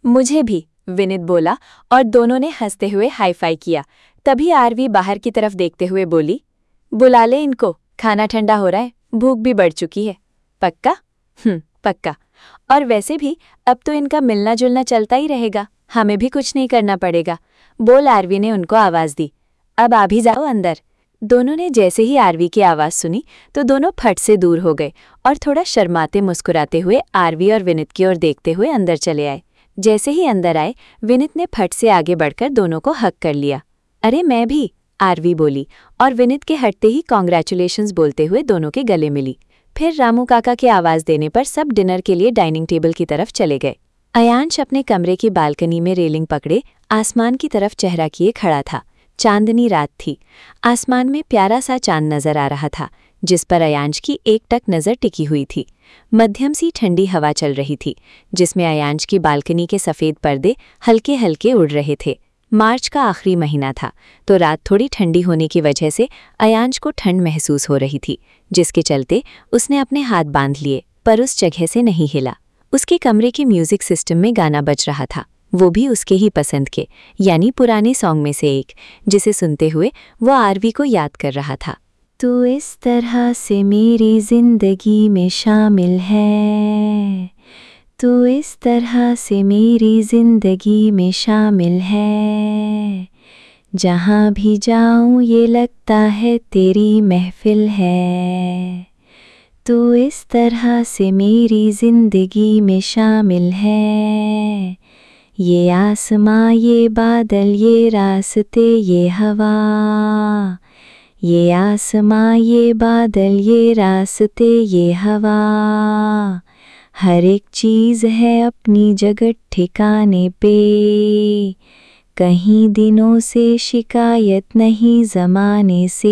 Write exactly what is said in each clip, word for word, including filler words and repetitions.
मुझे भी, विनित बोला और दोनों ने हंसते हुए हाई फाई किया। तभी आरवी बाहर की तरफ देखते हुए बोली, बुला ले इनको, खाना ठंडा हो रहा है, भूख भी बढ़ चुकी है। पक्का? हम्म पक्का। और वैसे भी अब तो इनका मिलना जुलना चलता ही रहेगा, हमें भी कुछ नहीं करना पड़ेगा, बोल आरवी ने उनको आवाज़ दी। अब आ भी जाओ अंदर। दोनों ने जैसे ही आरवी की आवाज़ सुनी तो दोनों फट से दूर हो गए और थोड़ा शर्माते मुस्कुराते हुए आरवी और विनित की ओर देखते हुए अंदर चले आए। जैसे ही अंदर आए, विनित ने फट से आगे बढ़कर दोनों को हक कर लिया। अरे मैं भी, आरवी बोली और विनित के हटते ही कॉन्ग्रेचुलेशंस बोलते हुए दोनों के गले मिली। फिर रामू काका के आवाज़ देने पर सब डिनर के लिए डाइनिंग टेबल की तरफ चले गए। अयांश अपने कमरे की बालकनी में रेलिंग पकड़े आसमान की तरफ चेहरा किए खड़ा था। चांदनी रात थी। आसमान में प्यारा सा चांद नजर आ रहा था, जिस पर अयांश की एकटक नज़र टिकी हुई थी। मध्यम सी ठंडी हवा चल रही थी, जिसमें अयांश की बालकनी के सफ़ेद पर्दे हल्के हल्के उड़ रहे थे। मार्च का आखिरी महीना था, तो रात थोड़ी ठंडी होने की वजह से अयांश को ठंड महसूस हो रही थी, जिसके चलते उसने अपने हाथ बांध लिए, पर उस जगह से नहीं हिला। उसके कमरे के म्यूजिक सिस्टम में गाना बज रहा था, वो भी उसके ही पसंद के, यानी पुराने सॉन्ग में से एक, जिसे सुनते हुए वो आरवी को याद कर रहा था। तू इस तरह से मेरी जिंदगी में शामिल है, तू इस तरह से मेरी जिंदगी में शामिल है, जहाँ भी जाऊँ ये लगता है तेरी महफिल है, तू इस तरह से मेरी जिंदगी में शामिल है, ये आसमां ये बादल ये रास्ते ये हवा, ये आसमां ये बादल ये रास्ते ये हवा, हर एक चीज़ है अपनी जगह ठिकाने पे, कहीं दिनों से शिकायत नहीं ज़माने से,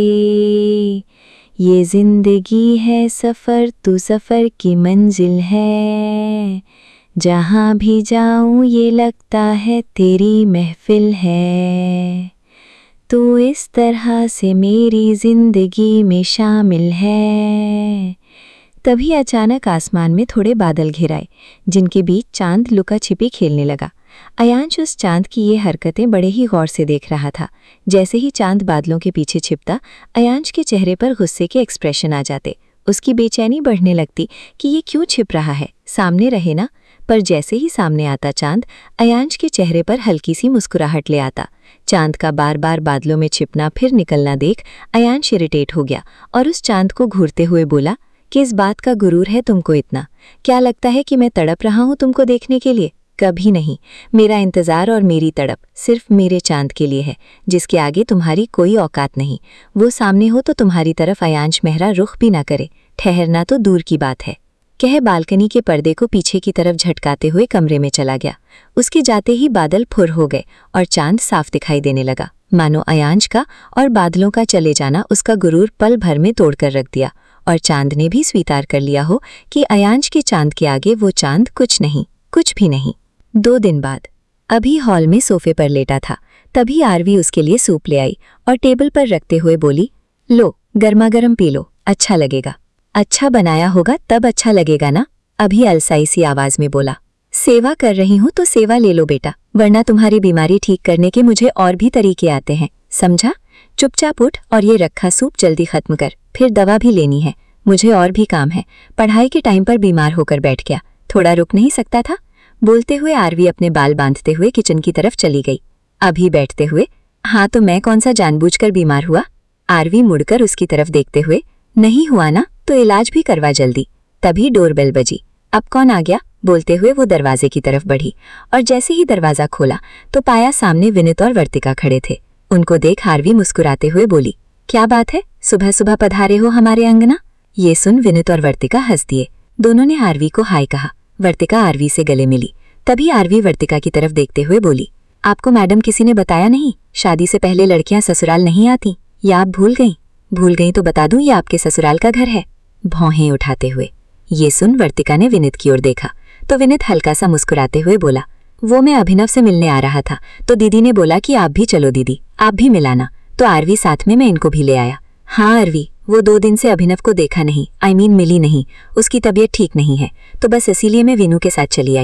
ये ज़िंदगी है सफ़र तू सफ़र की मंजिल है, जहाँ भी जाऊँ ये लगता है तेरी महफिल है, तू इस तरह से मेरी ज़िंदगी में शामिल है। तभी अचानक आसमान में थोड़े बादल घिर आए, जिनके बीच चांद लुका छिपी खेलने लगा। अयांश उस चांद की ये हरकतें बड़े ही गौर से देख रहा था। जैसे ही चांद बादलों के पीछे छिपता, अयांश के चेहरे पर गुस्से के एक्सप्रेशन आ जाते। उसकी बेचैनी बढ़ने लगती कि ये क्यों छिप रहा है, सामने रहे ना। पर जैसे ही सामने आता चांद, अयांश के चेहरे पर हल्की सी मुस्कुराहट ले आता। चांद का बार बार बादलों में छिपना फिर निकलना देख अयांश इरिटेट हो गया और उस चांद को घूरते हुए बोला, किस बात का गुरूर है तुमको इतना? क्या लगता है कि मैं तड़प रहा हूँ तुमको देखने के लिए? कभी नहीं। मेरा इंतज़ार और मेरी तड़प सिर्फ मेरे चांद के लिए है, जिसके आगे तुम्हारी कोई औकात नहीं। वो सामने हो तो तुम्हारी तरफ अयांश मेहरा रुख भी ना करे, ठहरना तो दूर की बात है। कह बालकनी के पर्दे को पीछे की तरफ झटकाते हुए कमरे में चला गया। उसके जाते ही बादल फुर हो गए और चांद साफ दिखाई देने लगा, मानो अयांश का और बादलों का चले जाना उसका गुरूर पल भर में तोड़कर रख दिया और चांद ने भी स्वीकार कर लिया हो कि अयांश के चांद के आगे वो चांद कुछ नहीं, कुछ भी नहीं। दो दिन बाद अभी हॉल में सोफे पर लेटा था, तभी आरवी उसके लिए सूप ले आई और टेबल पर रखते हुए बोली, लो गर्मा गर्म पी लो, अच्छा लगेगा। अच्छा बनाया होगा तब अच्छा लगेगा ना, अभी अलसाई सी आवाज में बोला। सेवा कर रही हूँ तो सेवा ले लो बेटा, वरना तुम्हारी बीमारी ठीक करने के मुझे और भी तरीके आते हैं, समझा? चुपचाप उठ और ये रखा सूप जल्दी खत्म कर, फिर दवा भी लेनी है, मुझे और भी काम है। पढ़ाई के टाइम पर बीमार होकर बैठ गया, थोड़ा रुक नहीं सकता था? बोलते हुए आरवी अपने बाल बांधते हुए किचन की तरफ चली गई। अभी बैठते हुए, हाँ तो मैं कौन सा जानबूझकर बीमार हुआ? आरवी मुड़कर उसकी तरफ देखते हुए, नहीं हुआ ना तो इलाज भी करवा जल्दी। तभी डोरबेल बजी। अब कौन आ गया? बोलते हुए वो दरवाजे की तरफ बढ़ी और जैसे ही दरवाजा खोला तो पाया सामने विनित और वर्तिका खड़े थे। उनको देख आरवी मुस्कुराते हुए बोली, क्या बात है, सुबह सुबह पधारे हो हमारे अंगना? ये सुन विनित और वर्तिका हंस दिए। दोनों ने आरवी को हाय कहा। वर्तिका आरवी से गले मिली। तभी आरवी वर्तिका की तरफ देखते हुए बोली, आपको मैडम किसी ने बताया नहीं, शादी से पहले लड़कियां ससुराल नहीं आती, या आप भूल गईं? भूल गईं तो बता दूं, ये आपके ससुराल का घर है। भौहें उठाते हुए ये सुन वर्तिका ने विनित की ओर देखा तो विनित हल्का सा मुस्कुराते हुए बोला, वो मैं अभिनव से मिलने आ रहा था तो दीदी ने बोला कि आप भी चलो दीदी, आप भी मिलाना, तो आरवी साथ में मैं इनको भी ले आया। हाँ आरवी, वो दो दिन से अभिनव को देखा नहीं, आई मीन मिली नहीं, उसकी तबीयत ठीक नहीं है, तो बस इसीलिए मैं विनू के साथ चली आई।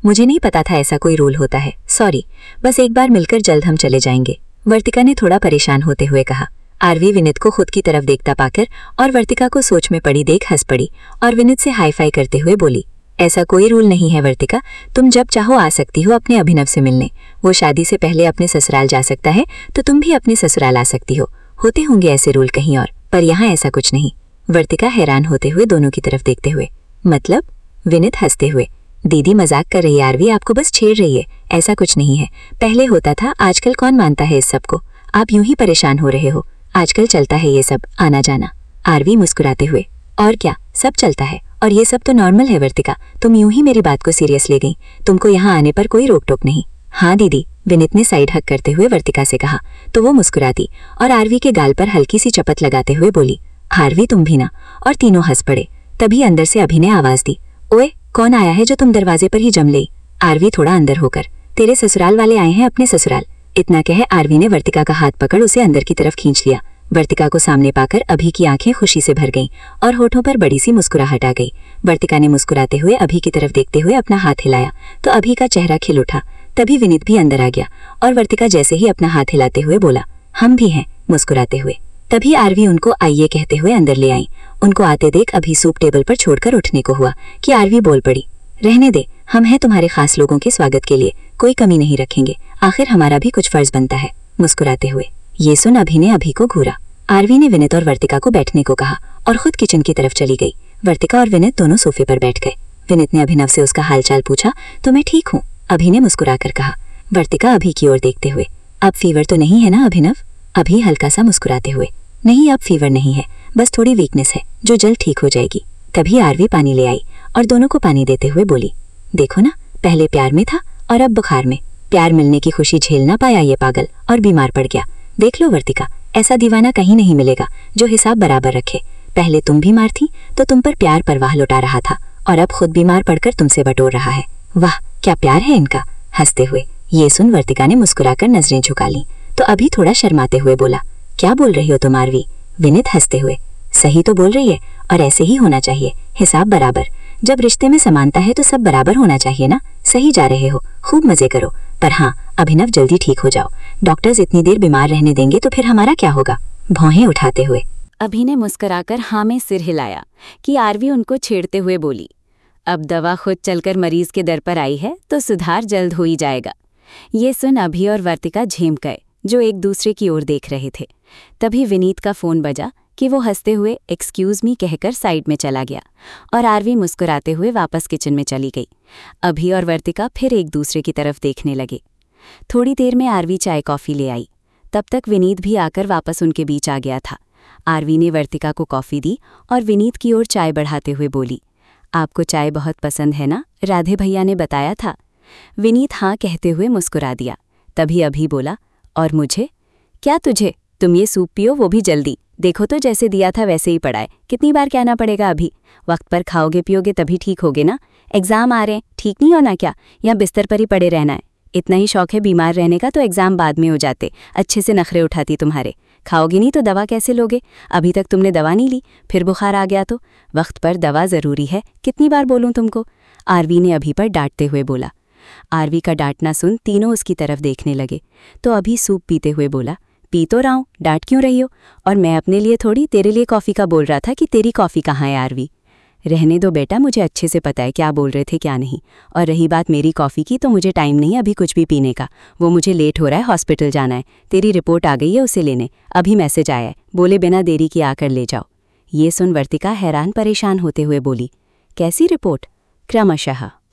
मुझे नहीं पता था ऐसा कोई रूल होता है, सॉरी। बस एक बार मिलकर जल्द हम चले जाएंगे, वर्तिका ने थोड़ा परेशान होते हुए कहा। आरवी विनीत को खुद की तरफ देखता पाकर और वर्तिका को सोच में पड़ी देख हंस पड़ी और विनीत से हाई फाई करते हुए बोली, ऐसा कोई रूल नहीं है वर्तिका, तुम जब चाहो आ सकती हो अपने अभिनव से मिलने। वो शादी से पहले अपने ससुराल जा सकता है तो तुम भी अपने ससुराल आ सकती हो। होते होंगे ऐसे रूल कहीं और, पर यहाँ ऐसा कुछ नहीं। वर्तिका हैरान होते हुए दोनों की तरफ देखते हुए, मतलब? विनीत हंसते हुए, दीदी मजाक कर रही है आरवी, आपको बस छेड़ रही है, ऐसा कुछ नहीं है। पहले होता था, आजकल कौन मानता है इस सब को? आप यूं ही परेशान हो रहे हो, आजकल चलता है ये सब, आना जाना। आरवी मुस्कुराते हुए, और क्या, सब चलता है और ये सब तो नॉर्मल है वर्तिका, तुम यूं ही मेरी बात को सीरियस ले गई, तुमको यहाँ आने पर कोई रोक टोक नहीं। हाँ दीदी, विनीत ने साइड हक करते हुए वर्तिका से कहा तो वो मुस्कुराती और आरवी के गाल पर हल्की सी चपत लगाते हुए बोली, आरवी तुम भी ना, और तीनों हंस पड़े। तभी अंदर से अभि ने आवाज दी, ओए कौन आया है जो तुम दरवाजे पर ही जम ले? आरवी थोड़ा अंदर होकर, तेरे ससुराल वाले आए हैं अपने ससुराल। इतना कह आरवी ने वर्तिका का हाथ पकड़ उसे अंदर की तरफ खींच लिया। वर्तिका को सामने पाकर अभि की आंखें खुशी से भर गईं और होठों पर बड़ी सी मुस्कुराहट आ गई। वर्तिका ने मुस्कुराते हुए अभि की तरफ देखते हुए अपना हाथ हिलाया तो अभि का चेहरा खिल उठा। तभी विनीत भी अंदर आ गया और वर्तिका जैसे ही अपना हाथ हिलाते हुए बोला, हम भी हैं, मुस्कुराते हुए। तभी आरवी उनको आइए कहते हुए अंदर ले आई। उनको आते देख अभि सूप टेबल पर छोड़कर उठने को हुआ कि आरवी बोल पड़ी, रहने दे, हम हैं तुम्हारे खास लोगों के स्वागत के लिए, कोई कमी नहीं रखेंगे, आखिर हमारा भी कुछ फर्ज बनता है, मुस्कुराते हुए। ये सुन अभि ने अभि को घूरा। आरवी ने विनीत और वर्तिका को बैठने को कहा और खुद किचन की तरफ चली गई। वर्तिका और विनीत दोनों सोफे पर बैठ गए। विनीत ने अभिनव से उसका हालचाल पूछा तो मैं ठीक हूँ, अभि ने मुस्कुराकर कहा। वर्तिका अभि की ओर देखते हुए, अब फीवर तो नहीं है ना अभिनव? अभि हल्का सा मुस्कुराते हुए, नहीं अब फीवर नहीं है, बस थोड़ी वीकनेस है जो जल्द ठीक हो जाएगी। तभी आरवी पानी ले आई और दोनों को पानी देते हुए बोली, देखो ना, पहले प्यार में था और अब बुखार में। प्यार मिलने की खुशी झेल ना पाया ये पागल और बीमार पड़ गया। देख लो वर्तिका, ऐसा दीवाना कहीं नहीं मिलेगा जो हिसाब बराबर रखे। पहले तुम बीमार थी तो तुम पर प्यार परवाह लुटा रहा था और अब खुद बीमार पड़कर तुमसे बटोर रहा है। वाह क्या प्यार है इनका, हंसते हुए। ये सुन वर्तिका ने मुस्कुराकर नजरें झुका ली तो अभी थोड़ा शर्माते हुए बोला, क्या बोल रही हो तुम आरवी? विनीत हंसते हुए, सही तो बोल रही है और ऐसे ही होना चाहिए, हिसाब बराबर। जब रिश्ते में समानता है तो सब बराबर होना चाहिए ना। सही जा रहे हो, खूब मजे करो, पर हाँ अभिनव जल्दी ठीक हो जाओ, डॉक्टर्स इतनी देर बीमार रहने देंगे तो फिर हमारा क्या होगा? भौहें उठाते हुए अभि ने मुस्कुराकर हाँ में सिर हिलाया कि आरवी उनको छेड़ते हुए बोली, अब दवा खुद चलकर मरीज के दर पर आई है तो सुधार जल्द हो ही जाएगा। ये सुन अभि और वर्तिका झेम गए जो एक दूसरे की ओर देख रहे थे। तभी विनीत का फोन बजा कि वो हंसते हुए एक्सक्यूज मी कहकर साइड में चला गया और आरवी मुस्कुराते हुए वापस किचन में चली गई। अभि और वर्तिका फिर एक दूसरे की तरफ देखने लगे। थोड़ी देर में आरवी चाय कॉफ़ी ले आई। तब तक विनीत भी आकर वापस उनके बीच आ गया था। आरवी ने वर्तिका को कॉफ़ी दी और विनीत की ओर चाय बढ़ाते हुए बोली, आपको चाय बहुत पसंद है ना, राधे भैया ने बताया था। विनीत हाँ कहते हुए मुस्कुरा दिया। तभी अभि बोला, और मुझे? क्या तुझे? तुम ये सूप पियो, वो भी जल्दी। देखो तो जैसे दिया था वैसे ही पड़ा है, कितनी बार कहना पड़ेगा अभी? वक्त पर खाओगे पियोगे तभी ठीक होगे ना। एग्ज़ाम आ रहे हैं, ठीक नहीं होना क्या? या बिस्तर पर ही पड़े रहना है? इतना ही शौक है बीमार रहने का तो एग्ज़ाम बाद में हो जाते, अच्छे से नखरे उठाती तुम्हारे। खाओगे नहीं तो दवा कैसे लोगे? अभी तक तुमने दवा नहीं ली, फिर बुखार आ गया तो? वक्त पर दवा ज़रूरी है, कितनी बार बोलूँ तुमको? आरवी ने अभि पर डांटते हुए बोला। आरवी का डांटना सुन तीनों उसकी तरफ देखने लगे तो अभि सूप पीते हुए बोला, पी तो रहा हूँ, डांट क्यों रही हो? और मैं अपने लिए थोड़ी तेरे लिए कॉफ़ी का बोल रहा था कि तेरी कॉफ़ी कहाँ है आरवी? रहने दो बेटा, मुझे अच्छे से पता है क्या बोल रहे थे क्या नहीं। और रही बात मेरी कॉफ़ी की तो मुझे टाइम नहीं अभी कुछ भी पीने का, वो मुझे लेट हो रहा है, हॉस्पिटल जाना है। तेरी रिपोर्ट आ गई है उसे लेने, अभी मैसेज आया है, बोले बिना देरी किए आकर ले जाओ। ये सुन वर्तिका हैरान परेशान होते हुए बोली, कैसी रिपोर्ट? क्रमशः